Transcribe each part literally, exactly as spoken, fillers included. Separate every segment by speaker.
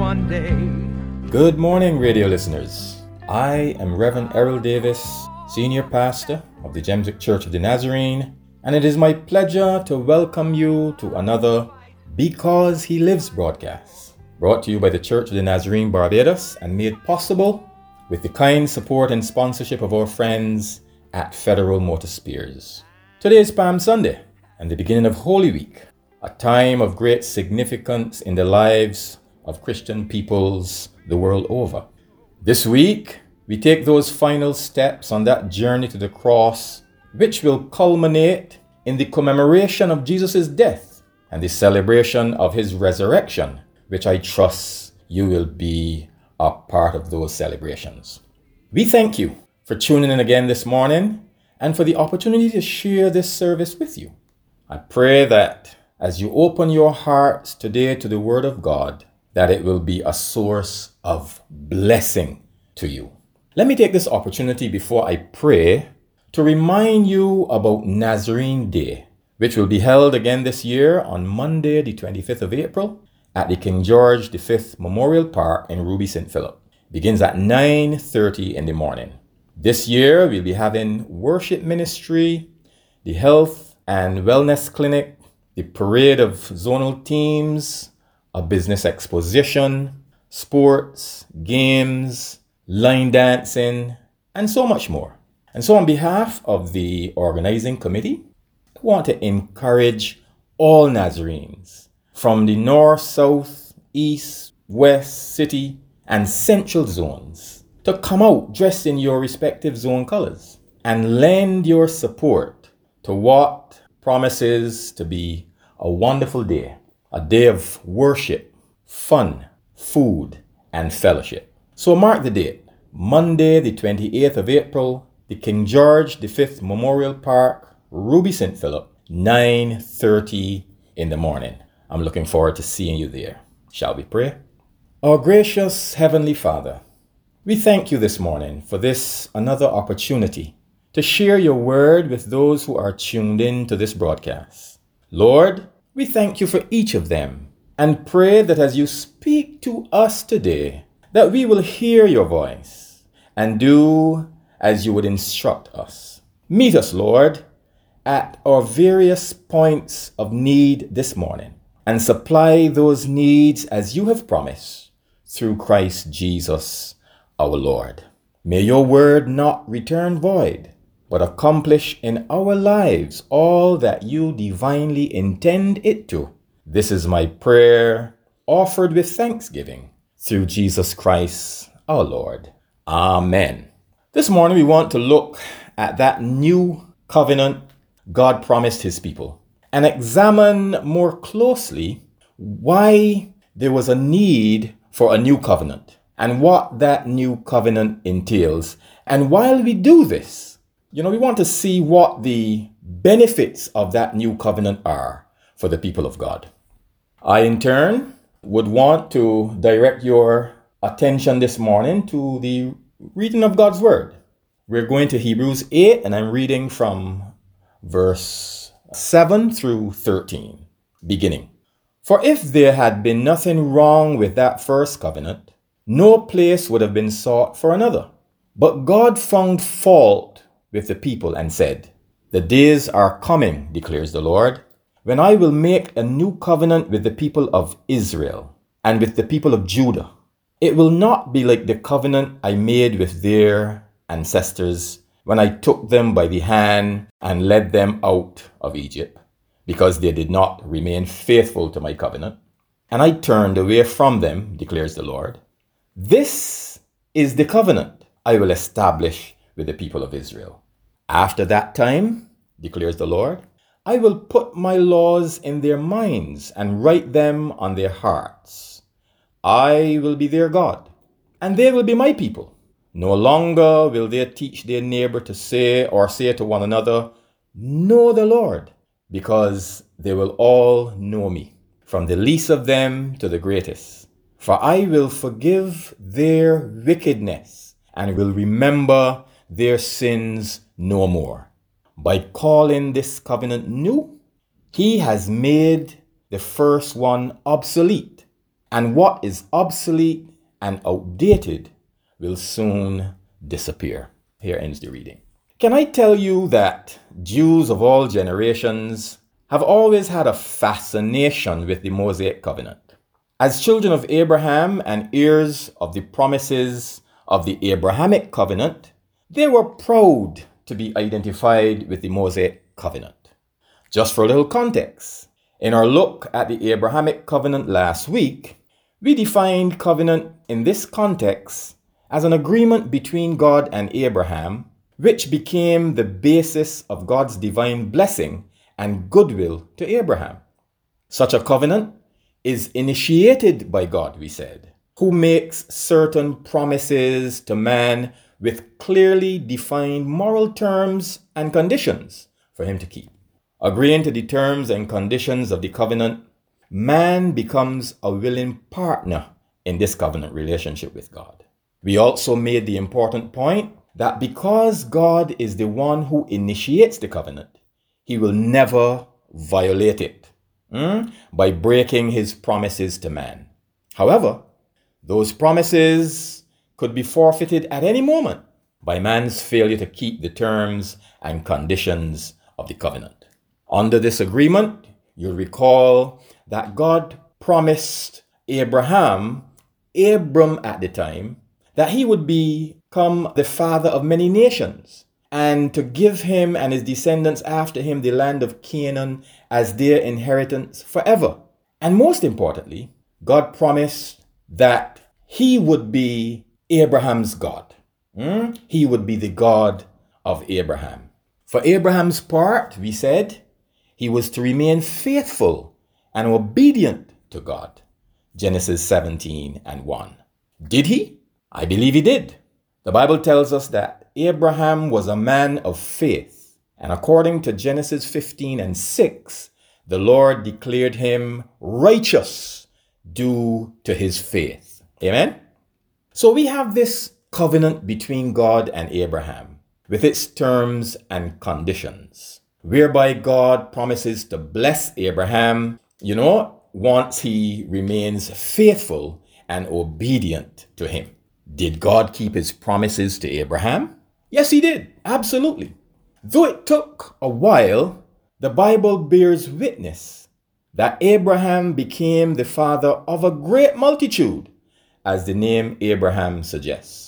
Speaker 1: one day.
Speaker 2: Good morning, radio listeners. I am Reverend Errol Davis, Senior Pastor of the Gemswick Church of the Nazarene, and it is my pleasure to welcome you to another Because He Lives broadcast, brought to you by the Church of the Nazarene Barbados and made possible with the kind support and sponsorship of our friends at Federal Motor Spears. Today is Palm Sunday and the beginning of Holy Week, a time of great significance in the lives of Christian peoples the world over. This week, we take those final steps on that journey to the cross, which will culminate in the commemoration of Jesus' death and the celebration of his resurrection, which I trust you will be a part of those celebrations. We thank you for tuning in again this morning and for the opportunity to share this service with you. I pray that as you open your hearts today to the Word of God, that it will be a source of blessing to you. Let me take this opportunity before I pray to remind you about Nazarene Day, which will be held again this year on Monday, the twenty-fifth of April, at the King George the Fifth Memorial Park in Ruby Saint Philip. Begins at nine thirty in the morning. This year, we'll be having worship ministry, the health and wellness clinic, the parade of zonal teams, a business exposition, sports, games, line dancing, and so much more. And so on behalf of the organizing committee, I want to encourage all Nazarenes from the north, south, east, west, city, and central zones to come out dressed in your respective zone colors and lend your support to what promises to be a wonderful day, a day of worship, fun, food, and fellowship. So mark the date, Monday the twenty-eighth of April, the King George the Fifth Memorial Park, Ruby Saint Philip, nine thirty in the morning. I'm looking forward to seeing you there. Shall we pray? Our gracious Heavenly Father, we thank you this morning for this another opportunity to share your word with those who are tuned in to this broadcast. Lord, we thank you for each of them and pray that as you speak to us today, that we will hear your voice and do as you would instruct us. Meet us, Lord, at our various points of need this morning and supply those needs as you have promised through Christ Jesus, our Lord. May your word not return void, but accomplish in our lives all that you divinely intend it to. This is my prayer, offered with thanksgiving, through Jesus Christ, our Lord. Amen. This morning we want to look at that new covenant God promised his people and examine more closely why there was a need for a new covenant and what that new covenant entails. And while we do this, you know, we want to see what the benefits of that new covenant are for the people of God. I, in turn, would want to direct your attention this morning to the reading of God's Word. We're going to Hebrews eight, and I'm reading from verse seven through thirteen, beginning. For if there had been nothing wrong with that first covenant, no place would have been sought for another. But God found fault with the people and said, the days are coming, declares the Lord, when I will make a new covenant with the people of Israel and with the people of Judah. It will not be like the covenant I made with their ancestors when I took them by the hand and led them out of Egypt, because they did not remain faithful to my covenant, and I turned away from them, declares the Lord. This is the covenant I will establish with the people of Israel. After that time, declares the Lord, I will put my laws in their minds and write them on their hearts. I will be their God, and they will be my people. No longer will they teach their neighbor to say or say to one another, know the Lord, because they will all know me, from the least of them to the greatest. For I will forgive their wickedness and will remember their sins no more. By calling this covenant new, he has made the first one obsolete and what is obsolete and outdated will soon disappear. Here ends the reading. Can I tell you that Jews of all generations have always had a fascination with the Mosaic covenant? As children of Abraham and heirs of the promises of the Abrahamic covenant, they were proud to be identified with the Mosaic covenant. Just for a little context, in our look at the Abrahamic covenant last week, we defined covenant in this context as an agreement between God and Abraham, which became the basis of God's divine blessing and goodwill to Abraham. Such a covenant is initiated by God, we said, who makes certain promises to man with clearly defined moral terms and conditions for him to keep. Agreeing to the terms and conditions of the covenant, man becomes a willing partner in this covenant relationship with God. We also made the important point that because God is the one who initiates the covenant, he will never violate it mm, by breaking his promises to man. However, those promises could be forfeited at any moment by man's failure to keep the terms and conditions of the covenant. Under this agreement, you'll recall that God promised Abraham, Abram at the time, that he would become the father of many nations and to give him and his descendants after him the land of Canaan as their inheritance forever. And most importantly, God promised that he would be Abraham's God. Mm? He would be the God of Abraham. For Abraham's part, we said, he was to remain faithful and obedient to God. Genesis seventeen and one. Did he? I believe he did. The Bible tells us that Abraham was a man of faith. And according to Genesis fifteen and six, the Lord declared him righteous due to his faith. Amen? So we have this covenant between God and Abraham with its terms and conditions, whereby God promises to bless Abraham, you know, once he remains faithful and obedient to him. Did God keep his promises to Abraham? Yes, he did. Absolutely. Though it took a while, the Bible bears witness that Abraham became the father of a great multitude, as the name Abraham suggests.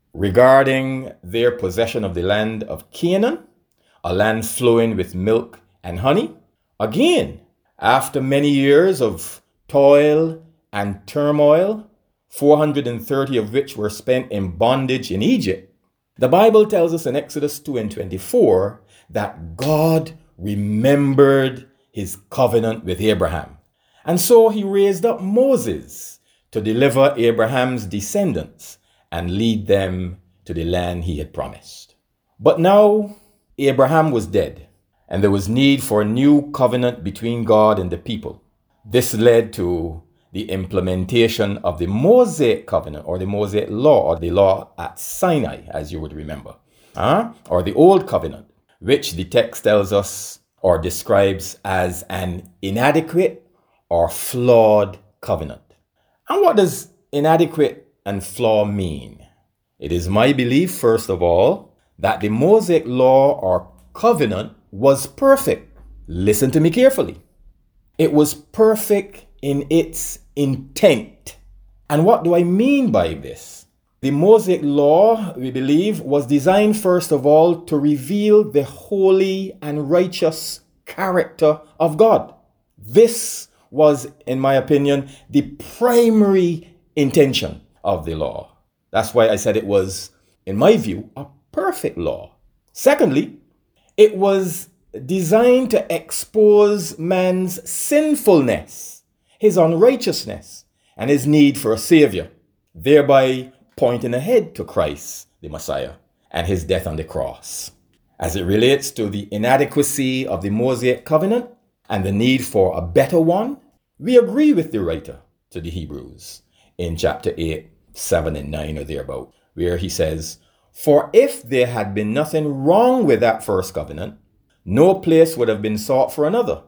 Speaker 2: Regarding their possession of the land of Canaan, a land flowing with milk and honey, again, after many years of toil and turmoil, four hundred thirty of which were spent in bondage in Egypt, the Bible tells us in Exodus two and twenty-four that God remembered his covenant with Abraham. And so he raised up Moses to deliver Abraham's descendants and lead them to the land he had promised. But now Abraham was dead, and there was need for a new covenant between God and the people. This led to the implementation of the Mosaic covenant, or the Mosaic law, or the law at Sinai, as you would remember, huh? Or the old covenant, which the text tells us or describes as an inadequate or flawed covenant. And what does inadequate and flaw mean? It is my belief, first of all, that the Mosaic law or covenant was perfect. Listen to me carefully. It was perfect in its intent. And what do I mean by this? The Mosaic law, we believe, was designed first of all to reveal the holy and righteous character of God. This was, in my opinion, the primary intention of the law. That's why I said it was, in my view, a perfect law. Secondly, it was designed to expose man's sinfulness, his unrighteousness, and his need for a savior, thereby pointing ahead to Christ, the Messiah, and his death on the cross. As it relates to the inadequacy of the Mosaic covenant and the need for a better one, we agree with the writer to the Hebrews in chapter eight, seven and nine or thereabout, where he says, "For if there had been nothing wrong with that first covenant, no place would have been sought for another.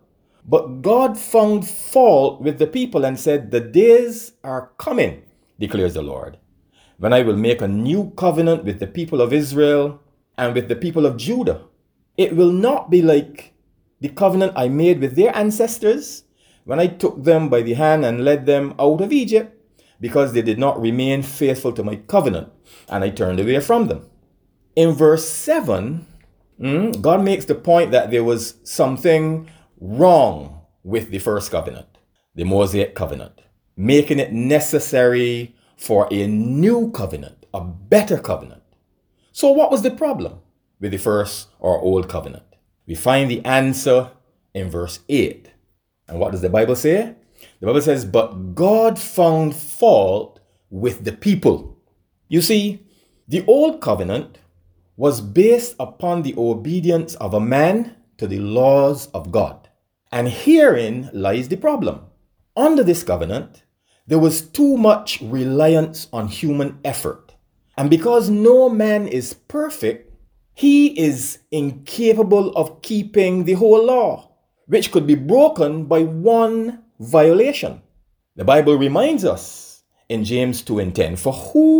Speaker 2: But God found fault with the people and said, "The days are coming, declares the Lord, when I will make a new covenant with the people of Israel and with the people of Judah. It will not be like the covenant I made with their ancestors when I took them by the hand and led them out of Egypt, because they did not remain faithful to my covenant, and I turned away from them." In verse seven, mm, God makes the point that there was something wrong with the first covenant, the Mosaic covenant, making it necessary for a new covenant, a better covenant. So what was the problem with the first or old covenant? We find the answer in verse eight. And what does the Bible say? The Bible says, "But God found fault with the people." You see, the old covenant was based upon the obedience of a man to the laws of God. And herein lies the problem. Under this covenant, there was too much reliance on human effort. And because no man is perfect, he is incapable of keeping the whole law, which could be broken by one violation. The Bible reminds us in James two and ten, "For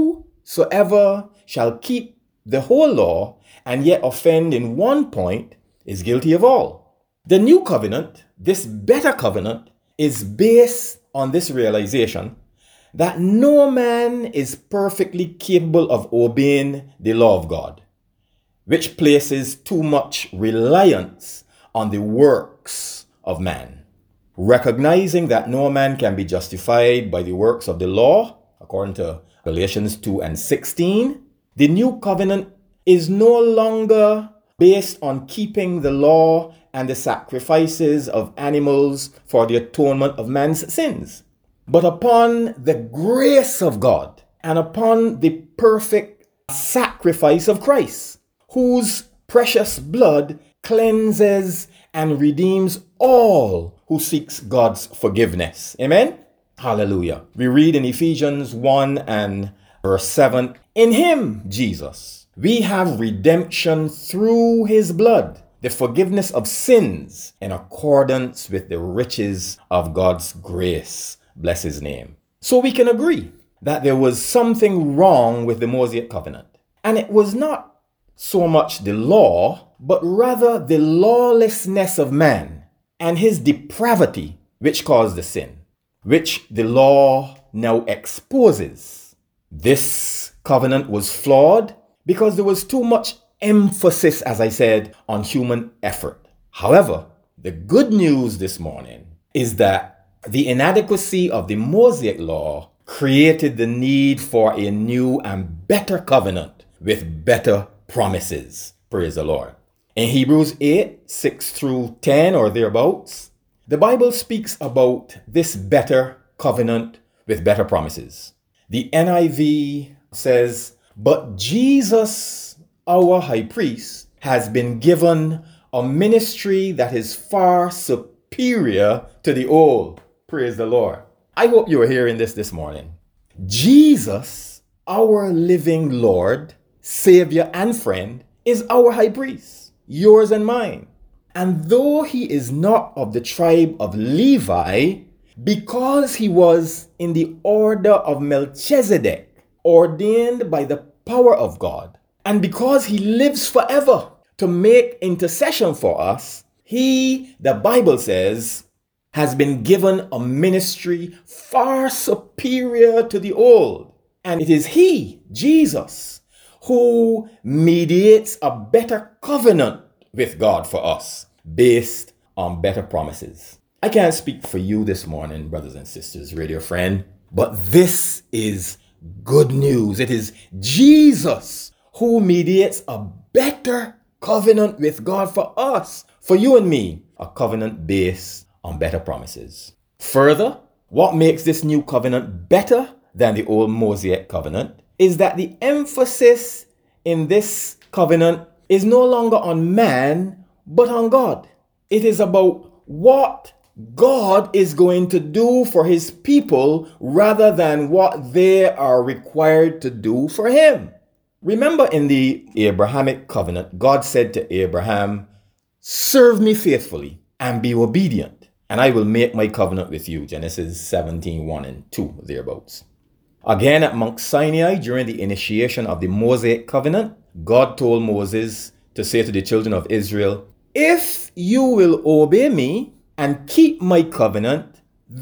Speaker 2: whosoever shall keep the whole law and yet offend in one point is guilty of all." The new covenant, this better covenant, is based on this realization that no man is perfectly capable of obeying the law of God, which places too much reliance on the works of man. Recognizing that no man can be justified by the works of the law, according to Galatians two and sixteen, the new covenant is no longer based on keeping the law and the sacrifices of animals for the atonement of man's sins, but upon the grace of God and upon the perfect sacrifice of Christ, whose precious blood cleanses and redeems all who seeks God's forgiveness. Amen? Hallelujah. We read in Ephesians one and verse seven, "In him, Jesus, we have redemption through his blood, the forgiveness of sins in accordance with the riches of God's grace." Bless his name. So we can agree that there was something wrong with the Mosaic covenant. And it was not so much the law, but rather the lawlessness of man and his depravity which caused the sin, which the law now exposes. This covenant was flawed because there was too much emphasis, as I said, on human effort. However, the good news this morning is that the inadequacy of the Mosaic law created the need for a new and better covenant with better promises. Praise the Lord. In Hebrews eight, six through ten or thereabouts, the Bible speaks about this better covenant with better promises. The N I V says, "But Jesus, our high priest, has been given a ministry that is far superior to the old." Praise the Lord. I hope you are hearing this this morning. Jesus, our living Lord, Savior, and friend, is our high priest, yours and mine. And though he is not of the tribe of Levi, because he was in the order of Melchizedek, ordained by the power of God, and because he lives forever to make intercession for us, he, the Bible says, has been given a ministry far superior to the old. And it is he, Jesus, who mediates a better covenant with God for us based on better promises. I can't speak for you this morning, brothers and sisters, radio friend, but this is good news. It is Jesus who mediates a better covenant with God for us, for you and me, a covenant based on better promises. Further, what makes this new covenant better than the old Mosaic covenant is that the emphasis in this covenant is no longer on man, but on God. It is about what God is going to do for his people rather than what they are required to do for him. Remember, in the Abrahamic covenant, God said to Abraham, "Serve me faithfully and be obedient." and I will make my covenant with you. Genesis seventeen, one and two, thereabouts. Again, at Mount Sinai, during the initiation of the Mosaic covenant, God told Moses to say to the children of Israel, if you will obey me and keep my covenant,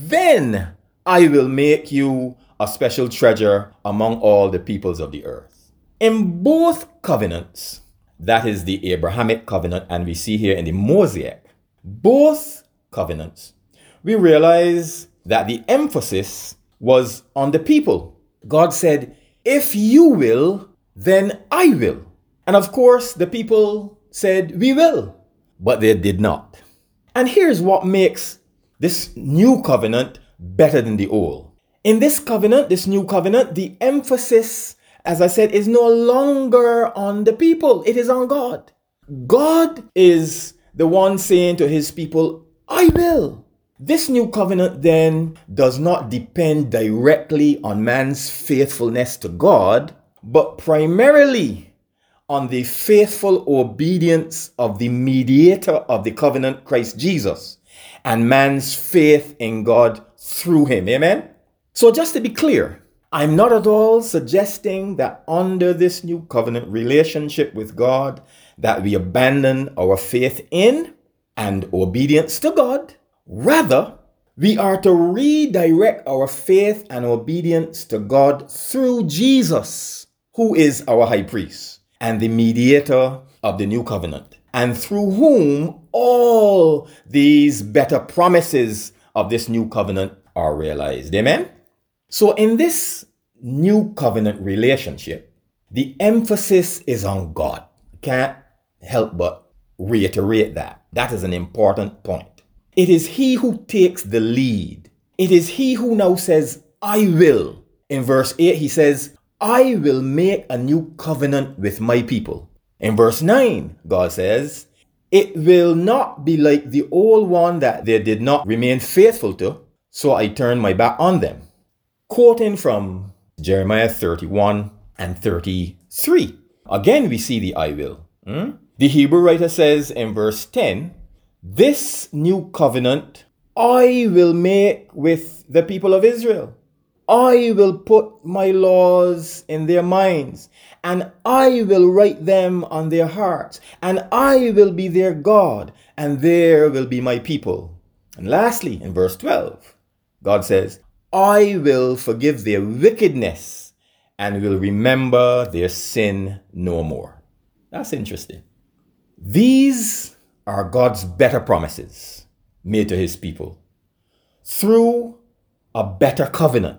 Speaker 2: then I will make you a special treasure among all the peoples of the earth. In both covenants, that is the Abrahamic covenant, and we see here in the Mosaic, both covenants, we realize that the emphasis was on the people. God said, if you will, then I will. And of course, the people said, we will. But they did not. And here's what makes this new covenant better than the old. In this covenant, this new covenant, the emphasis, as I said, is no longer on the people. It is on God. God is the one saying to his people, I will. This new covenant then does not depend directly on man's faithfulness to God, but primarily on the faithful obedience of the mediator of the covenant, Christ Jesus, and man's faith in God through him. Amen? So just to be clear, I'm not at all suggesting that under this new covenant relationship with God, that we abandon our faith in and obedience to God. Rather, we are to redirect our faith and obedience to God through Jesus, who is our high priest and the mediator of the new covenant, and through whom all these better promises of this new covenant are realized. Amen? So in this new covenant relationship, the emphasis is on God. Can't help but reiterate that. That is an important point. It is he who takes the lead. It is he who now says, I will. In verse eight, he says, I will make a new covenant with my people. In verse nine, God says, it will not be like the old one that they did not remain faithful to, so I turn my back on them. Quoting from Jeremiah thirty-one and thirty-three. Again, we see the I will. Hmm? The Hebrew writer says in verse ten, this new covenant I will make with the people of Israel. I will put my laws in their minds, and I will write them on their hearts, and I will be their God, and there will be my people. And lastly, in verse twelve, God says, I will forgive their wickedness and will remember their sin no more. That's interesting. These are God's better promises made to his people through a better covenant,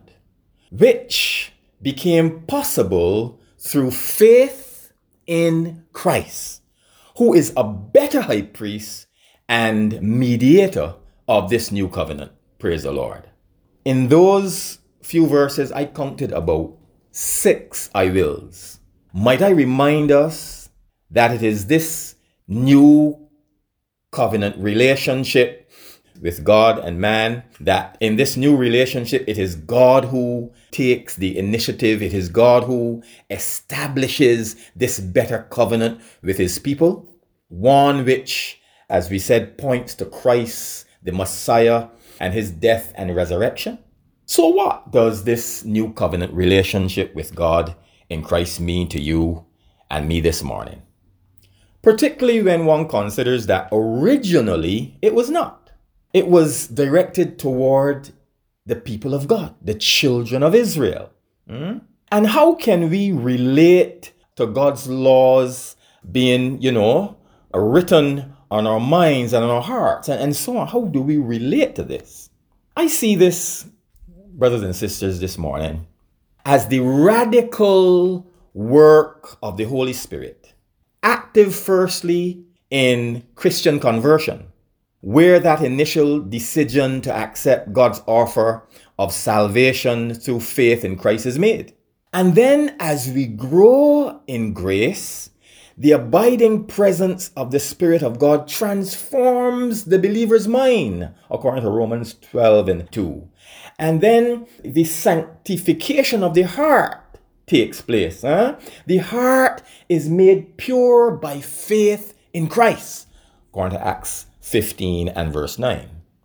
Speaker 2: which became possible through faith in Christ, who is a better high priest and mediator of this new covenant. Praise the Lord. In those few verses, I counted about six I wills. Might I remind us that it is this new covenant relationship with God and man, that in this new relationship, it is God who takes the initiative. It is God who establishes this better covenant with his people. One which, as we said, points to Christ, the Messiah, and his death and resurrection. So what does this new covenant relationship with God in Christ mean to you and me this morning? Particularly when one considers that originally it was not. It was directed toward the people of God, the children of Israel. Mm? And how can we relate to God's laws being, you know, written on our minds and on our hearts and, and so on? How do we relate to this? I see this, brothers and sisters, this morning as the radical work of the Holy Spirit, active firstly in Christian conversion, where that initial decision to accept God's offer of salvation through faith in Christ is made. And then as we grow in grace, the abiding presence of the Spirit of God transforms the believer's mind, according to Romans twelve and two. And then the sanctification of the heart takes place. Huh? The heart is made pure by faith in Christ, according to Acts fifteen and verse nine.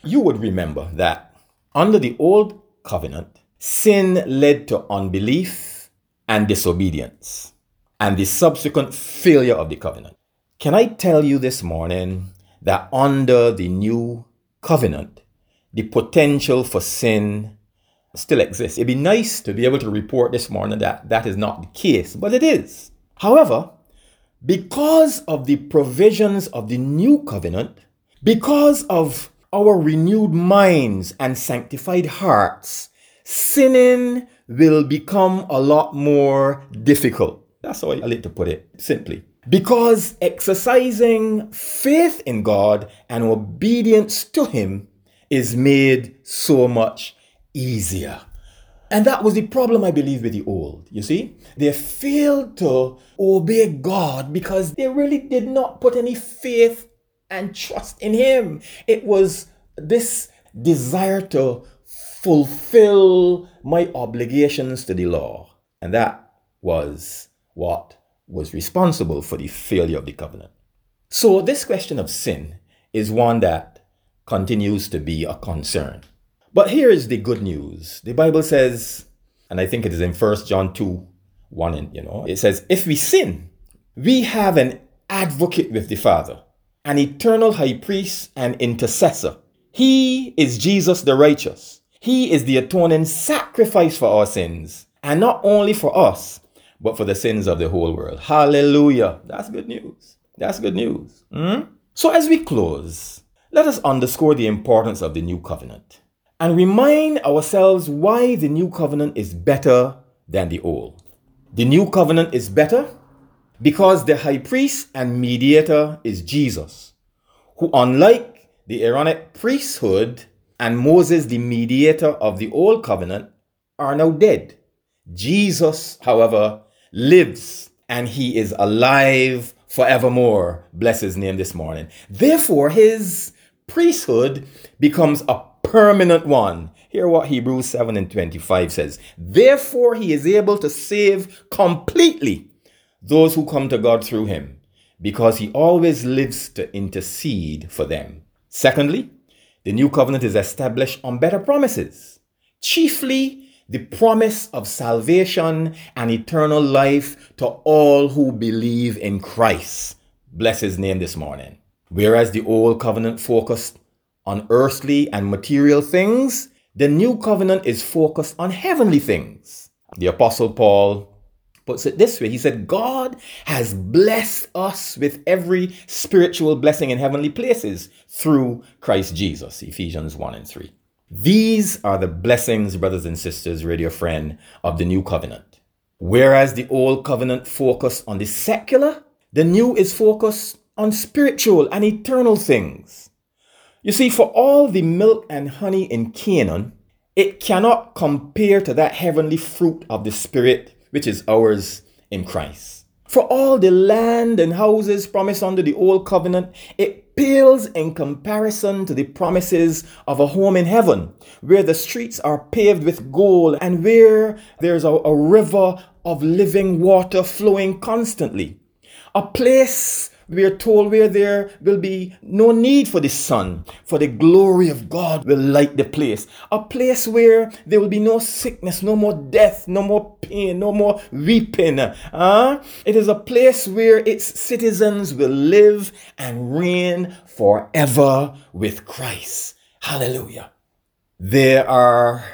Speaker 2: You would remember that under the old covenant, sin led to unbelief and disobedience and the subsequent failure of the covenant. Can I tell you this morning that under the new covenant, the potential for sin still exists? It'd be nice to be able to report this morning that that is not the case, but it is. However, because of the provisions of the new covenant, because of our renewed minds and sanctified hearts, sinning will become a lot more difficult. That's how I like to put it simply. Because exercising faith in God and obedience to Him is made so much easier. And that was the problem, I believe, with the old. You see, they failed to obey God because they really did not put any faith and trust in Him. It was this desire to fulfill my obligations to the law. And that was what was responsible for the failure of the covenant. So this question of sin is one that continues to be a concern. But here is the good news. The Bible says, and I think it is in First John two, one, and you know, it says, if we sin, we have an advocate with the Father, an eternal high priest and intercessor. He is Jesus the righteous. He is the atoning sacrifice for our sins, and not only for us, but for the sins of the whole world. Hallelujah. That's good news. That's good news. Mm? So as we close, let us underscore the importance of the new covenant and remind ourselves why the new covenant is better than the old. The new covenant is better because the high priest and mediator is Jesus, who, unlike the Aaronic priesthood and Moses, the mediator of the old covenant, are now dead. Jesus, however, lives, and He is alive forevermore. Bless His name this morning. Therefore, His priesthood becomes a permanent one. Hear what Hebrews seven and twenty-five says. Therefore, He is able to save completely those who come to God through Him, because He always lives to intercede for them. Secondly, the new covenant is established on better promises, chiefly the promise of salvation and eternal life to all who believe in Christ. Bless His name this morning. Whereas the old covenant focused on earthly and material things, the new covenant is focused on heavenly things. The Apostle Paul puts it this way. He said, God has blessed us with every spiritual blessing in heavenly places through Christ Jesus. Ephesians one and three. These are the blessings, brothers and sisters, radio friend, of the new covenant. Whereas the old covenant focused on the secular, the new is focused on spiritual and eternal things. You see, for all the milk and honey in Canaan, it cannot compare to that heavenly fruit of the Spirit, which is ours in Christ. For all the land and houses promised under the old covenant, it pales in comparison to the promises of a home in heaven, where the streets are paved with gold and where there's a, a river of living water flowing constantly. A place, we are told, where there will be no need for the sun, for the glory of God will light the place. A place where there will be no sickness, no more death, no more pain, no more weeping. Uh, it is a place where its citizens will live and reign forever with Christ. Hallelujah. There are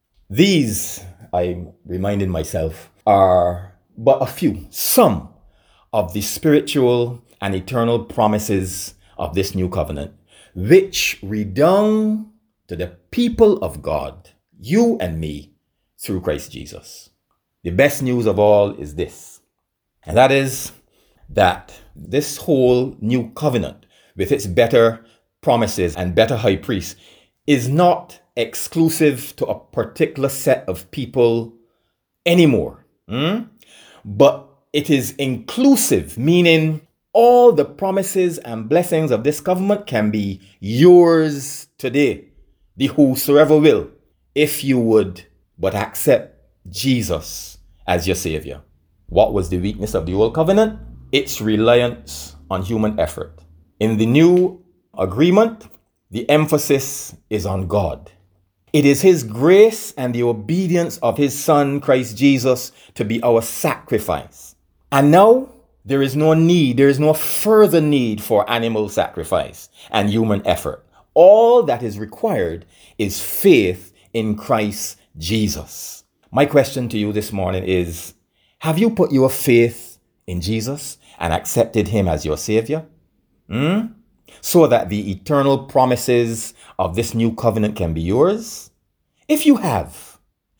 Speaker 2: these, I'm reminding myself, are but a few, some of the spiritual and eternal promises of this new covenant, which redound to the people of God, you and me, through Christ Jesus. The best news of all is this, and that is that this whole new covenant, with its better promises and better high priest, is not exclusive to a particular set of people anymore, hmm? but it is inclusive, meaning all the promises and blessings of this covenant can be yours today, the whosoever will, if you would but accept Jesus as your Savior. What was the weakness of the old covenant? Its reliance on human effort. In the new agreement, the emphasis is on God. It is His grace and the obedience of His Son, Christ Jesus, to be our sacrifice. And now there is no need, there is no further need for animal sacrifice and human effort. All that is required is faith in Christ Jesus. My question to you this morning is, have you put your faith in Jesus and accepted Him as your Savior? Hmm? So that the eternal promises of this new covenant can be yours? If you have,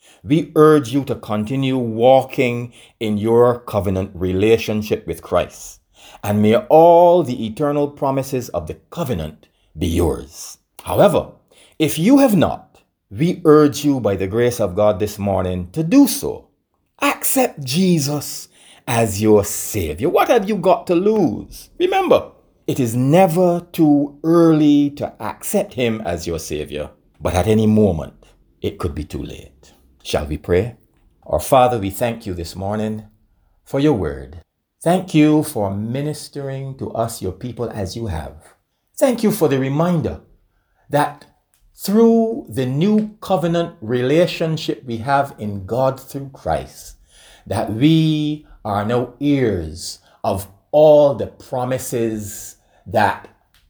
Speaker 2: we urge you to continue walking in your covenant relationship with Christ. And may all the eternal promises of the covenant be yours. However, if you have not, we urge you by the grace of God this morning to do so. Accept Jesus as your Savior. What have you got to lose? Remember, it is never too early to accept Him as your Savior, but at any moment, it could be too late. Shall we pray? Our Father, we thank you this morning for your word. Thank you for ministering to us, your people, as you have. Thank you for the reminder that through the new covenant relationship we have in God through Christ, that we are now heirs of all the promises that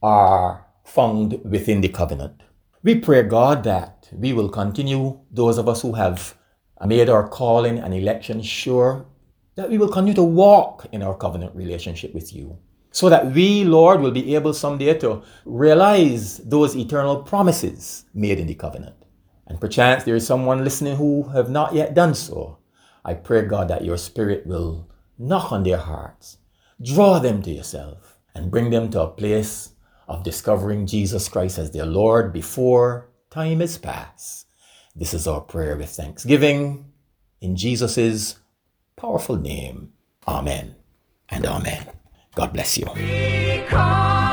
Speaker 2: are found within the covenant. We pray, God, that we will continue, those of us who have made our calling and election sure, that we will continue to walk in our covenant relationship with you, so that we, Lord, will be able someday to realize those eternal promises made in the covenant. And perchance there is someone listening who have not yet done so. I pray, God, that your Spirit will knock on their hearts, draw them to yourself, and bring them to a place of discovering Jesus Christ as their Lord before time is past. This is our prayer with thanksgiving in Jesus' powerful name. Amen and amen. God bless you.